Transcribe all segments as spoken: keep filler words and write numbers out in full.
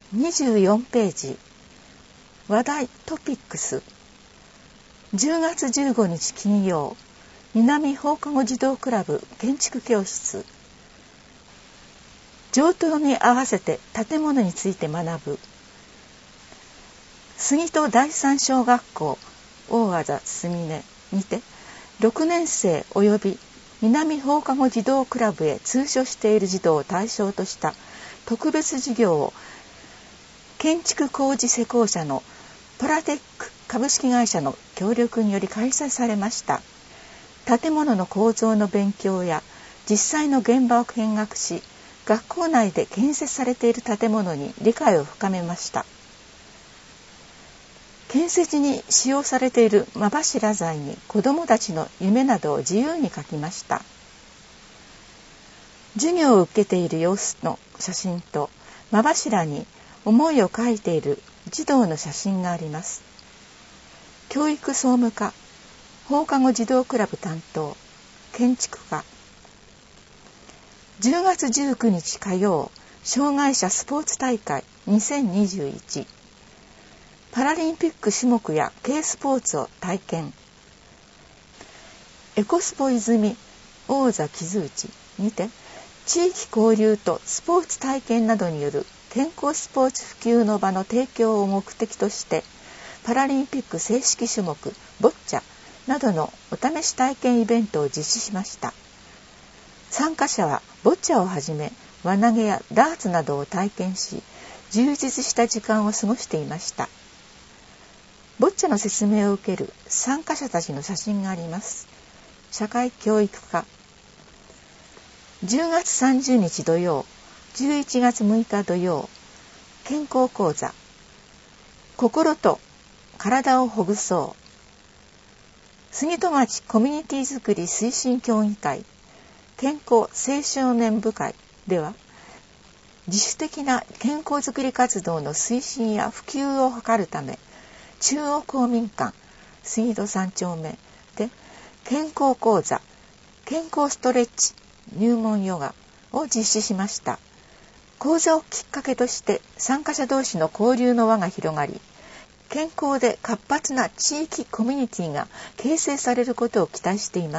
にじゅうよんページ話題トピックス。じゅうがつじゅうごにち金曜、南放課後児童クラブ建築教室。上等に合わせて建物について学ぶ。杉戸第三小学校大字すみねにてろくねんせい及び南放課後児童クラブへ通所している児童を対象とした特別授業を建築工事施工者のプラテック株式会社の協力により開催されました。建物の構造の勉強や実際の現場を見学し、学校内で建設されている建物に理解を深めました。建設に使用されている間柱材に子どもたちの夢などを自由に描きました。授業を受けている様子の写真と間柱に思いを書いている児童の写真があります。教育総務課放課後児童クラブ担当建築課。じゅうがつじゅうくにち火曜、障害者スポーツ大会にせんにじゅういち。パラリンピック種目や軽スポーツを体験。エコスポ泉大座木津内にて地域交流とスポーツ体験などによる健康スポーツ普及の場の提供を目的としてパラリンピック正式種目ボッチャなどのお試し体験イベントを実施しました。参加者はボッチャをはじめ輪投げやダーツなどを体験し、充実した時間を過ごしていました。ボッチャの説明を受ける参加者たちの写真があります。社会教育課。じゅうがつさんじゅうにち土曜、じゅういちがつむいか土曜、健康講座。心と体をほぐそう。杉戸町コミュニティづくり推進協議会健康青少年部会では、自主的な健康づくり活動の推進や普及を図るため、中央公民館杉戸さんちょうめで健康講座健康ストレッチ入門ヨガを実施しました。講座をきっかけとして参加者同士の交流の輪が広がり、健康で活発な地域コミュニティが形成されることを期待しています。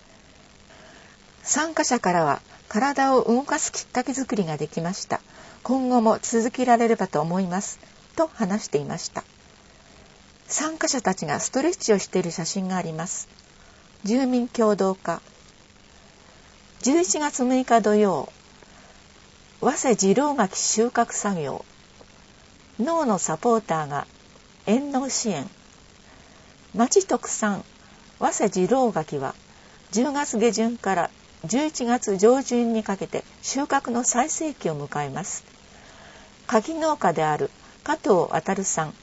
参加者からは体を動かすきっかけづくりができました。今後も続けられればと思いますと話していました。参加者たちがストレッチをしている写真があります。住民協同課。じゅういちがつむいか土曜、早生次郎柿収穫作業。脳のサポーターが遠農支援。町特産早生次郎柿はじゅうがつげじゅんからじゅういちがつじょうじゅんにかけて収穫の最盛期を迎えます。柿農家である加藤渉さん、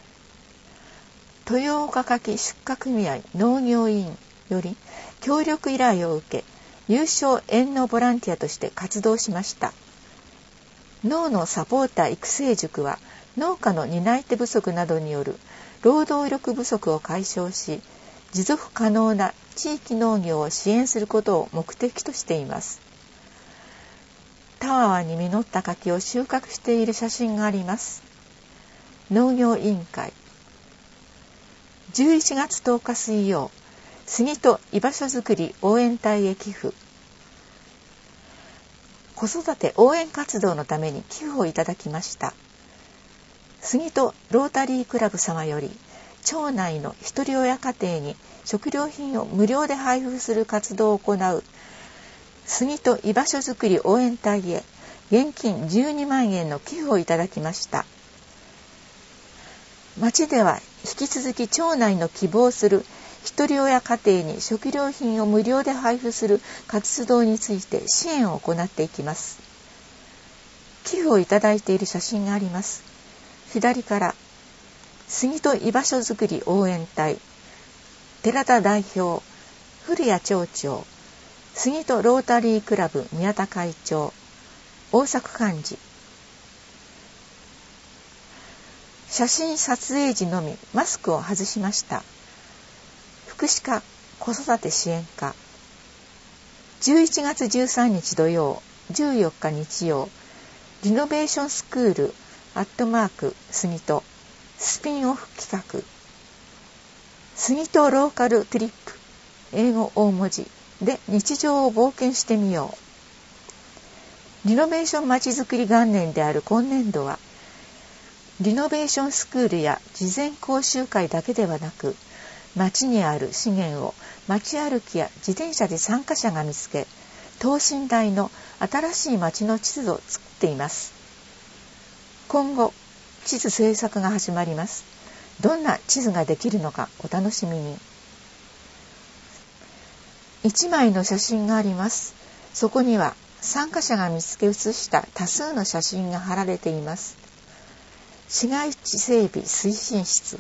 豊岡柿出荷組合農業委員より協力依頼を受け、有償遠農ボランティアとして活動しました。農のサポーター育成塾は農家の担い手不足などによる労働力不足を解消し、持続可能な地域農業を支援することを目的としています。たわわに実った柿を収穫している写真があります。農業委員会。じゅういちがつとおか水曜、杉戸居場所づくり応援隊へ寄付。子育て応援活動のために寄付をいただきました。杉戸ロータリークラブ様より町内のひとり親家庭に食料品を無料で配布する活動を行う杉戸居場所づくり応援隊へ現金じゅうにまんえんの寄付をいただきました。町では引き続き町内の希望するひとり親家庭に食料品を無料で配布する活動について支援を行っていきます。寄付をいただいている写真があります。左から杉戸居場所づくり応援隊寺田代表、古谷町長、杉戸ロータリークラブ宮田会長、大作幹事。写真撮影時のみマスクを外しました。福祉課子育て支援課。じゅういちがつじゅうさんにち土曜、じゅうよっか日曜、リノベーションスクールアットマーク杉戸スピンオフ企画杉戸ローカルトリップ英語大文字で日常を冒険してみよう。リノベーションまちづくり元年である今年度はリノベーションスクールや事前講習会だけではなく、町にある資源を町歩きや自転車で参加者が見つけ、等身大の新しい町の地図を作っています。今後、地図制作が始まります。どんな地図ができるのかお楽しみに。いちまいの写真があります。そこには参加者が見つけ写した多数の写真が貼られています。市街地整備推進室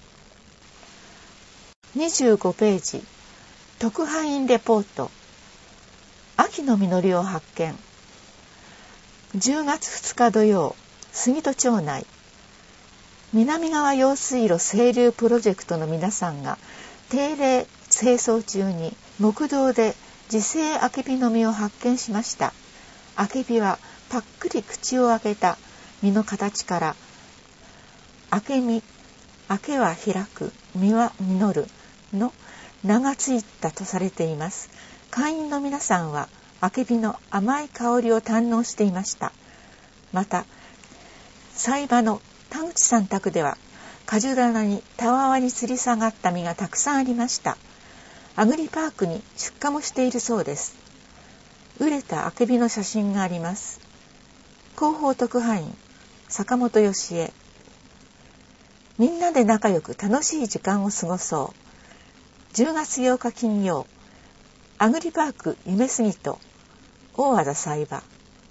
にじゅうごページ特派員レポート秋の実りを発見じゅうがつふつか土曜杉戸町内南川用水路清流プロジェクトの皆さんが定例清掃中に木道で自生アケビの実を発見しました。アケビはパックリ口を開けた実の形から明け実、明けは開く、実は実るの名がついたとされています。会員の皆さんは明け実の甘い香りを堪能していました。また、栽場の田口さん宅では果樹棚にたわわに吊り下がった実がたくさんありました。アグリパークに出荷もしているそうです。熟れた明け実の写真があります。広報特派員坂本義恵みんなで仲良く楽しい時間を過ごそう。じゅうがつようか金曜、アグリパーク夢杉戸、大和田栽場。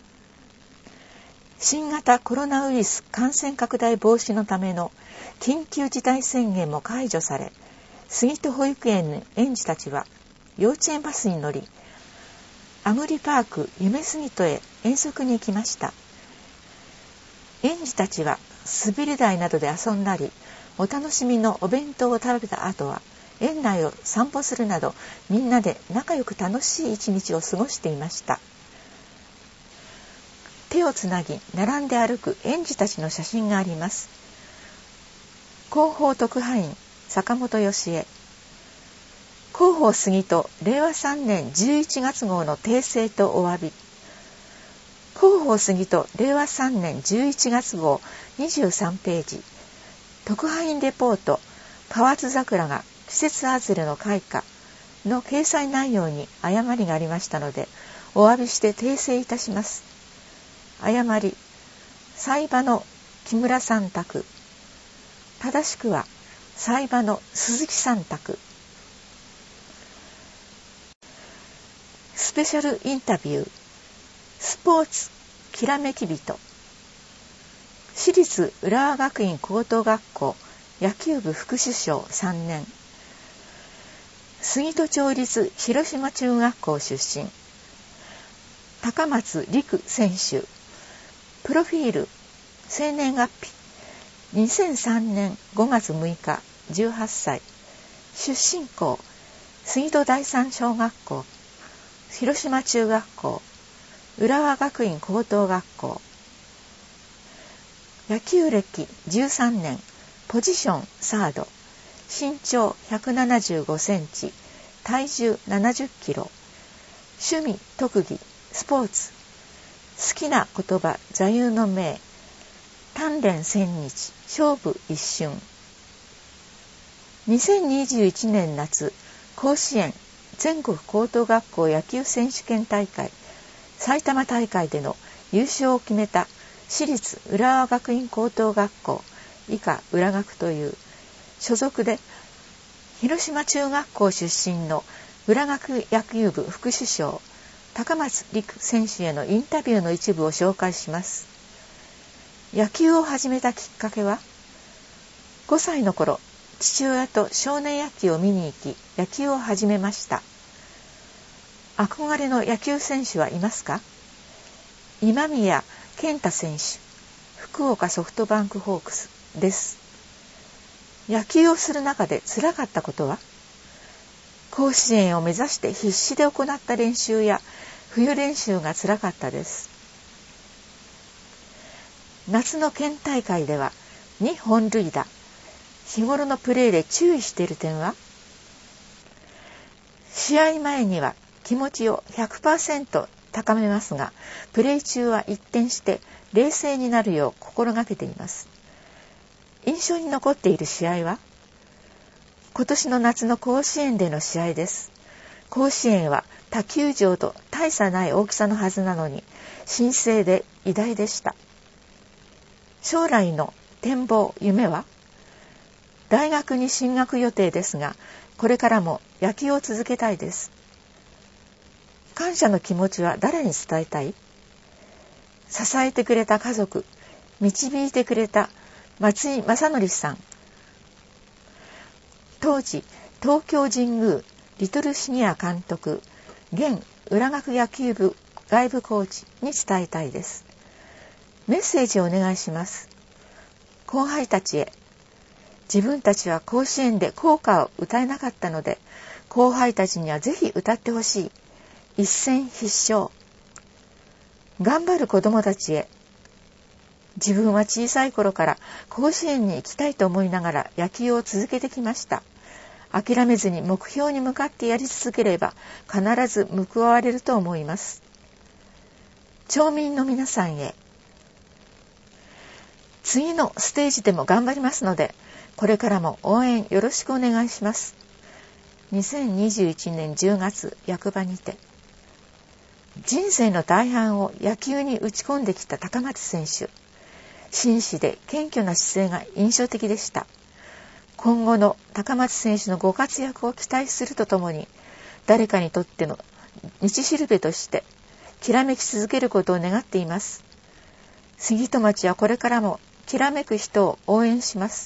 新型コロナウイルス感染拡大防止のための緊急事態宣言も解除され、杉戸保育園の園児たちは幼稚園バスに乗り、アグリパーク夢杉戸へ遠足に行きました。園児たちは滑り台などで遊んだり、お楽しみのお弁当を食べた後は園内を散歩するなど、みんなで仲良く楽しい一日を過ごしていました。手をつなぎ並んで歩く園児たちの写真があります。広報特派員坂本義恵広報杉戸れいわさんねんじゅういちがつ号の訂正とお詫び広報杉戸れいわさんねんじゅういちがつ号にじゅうさんページ特派員レポート河津桜が季節外れの開花の掲載内容に誤りがありましたのでお詫びして訂正いたします。誤り栽場の木村さん宅正しくは栽場の鈴木さん宅スペシャルインタビュースポーツきらめき人私立浦和学院高等学校野球部副主将さんねん杉戸町立広島中学校出身高松陸選手プロフィール生年月日にせんさんねんごがつむいかじゅうはっさい出身校杉戸第三小学校広島中学校浦和学院高等学校野球歴じゅうさんねんポジションサード身長ひゃくななじゅうごセンチ体重ななじゅっキロ趣味特技スポーツ好きな言葉座右の銘鍛錬千日勝負一瞬にせんにじゅういちねん夏甲子園全国高等学校野球選手権大会埼玉大会での優勝を決めた私立浦和学院高等学校以下浦学という所属で広島中学校出身の浦学野球部副主将高松陸選手へのインタビューの一部を紹介します。野球を始めたきっかけはごさいの頃父親と少年野球を見に行き野球を始めました。憧れの野球選手はいますか？今宮健太選手福岡ソフトバンクホークスです。野球をする中で辛かったことは甲子園を目指して必死で行った練習や冬練習が辛かったです。 夏の県大会ではにほんるいだ。日頃のプレーで注意している点は？試合前には気持ちを ひゃくパーセント 高めますが、プレー中は一転して冷静になるよう心がけています。印象に残っている試合は？今年の夏の甲子園での試合です。甲子園は他球場と大差ない大きさのはずなのに、神聖で偉大でした。将来の展望、夢は？大学に進学予定ですが、これからも野球を続けたいです。感謝の気持ちは誰に伝えたい？支えてくれた家族、導いてくれた松井正則さん。当時、東京神宮リトルシニア監督、現浦学野球部外部コーチに伝えたいです。メッセージをお願いします。後輩たちへ。自分たちは甲子園で校歌を歌えなかったので、後輩たちにはぜひ歌ってほしい。一戦必勝。頑張る子どもたちへ。自分は小さい頃から甲子園に行きたいと思いながら野球を続けてきました。諦めずに目標に向かってやり続ければ必ず報われると思います。町民の皆さんへ。次のステージでも頑張りますので、これからも応援よろしくお願いします。にせんにじゅういちねんじゅうがつ、役場にて。人生の大半を野球に打ち込んできた高松選手。紳士で謙虚な姿勢が印象的でした。今後の高松選手のご活躍を期待するとともに、誰かにとっての道しるべとしてきらめき続けることを願っています。杉戸町はこれからもきらめく人を応援します。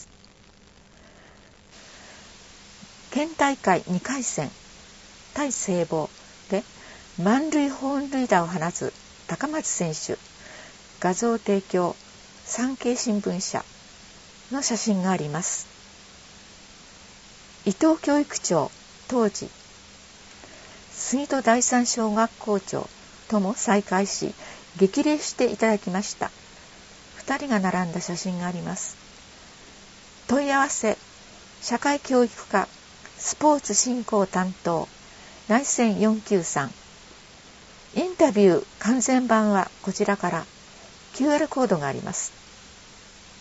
県大会にかいせん対聖望で満塁本塁打を放つ高松選手、画像提供産経新聞社の写真があります。伊藤教育長、当時杉戸第三小学校長とも再会し、激励していただきました。二人が並んだ写真があります。問い合わせ、社会教育課スポーツ振興担当内線よんきゅうさん。インタビュー完全版はこちらから キューアール コードがあります。